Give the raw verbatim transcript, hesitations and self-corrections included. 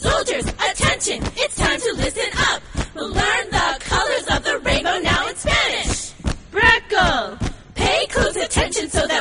Soldiers, attention, it's time to listen up. We'll learn the colors of the rainbow now in Spanish. Freckle, pay close attention so that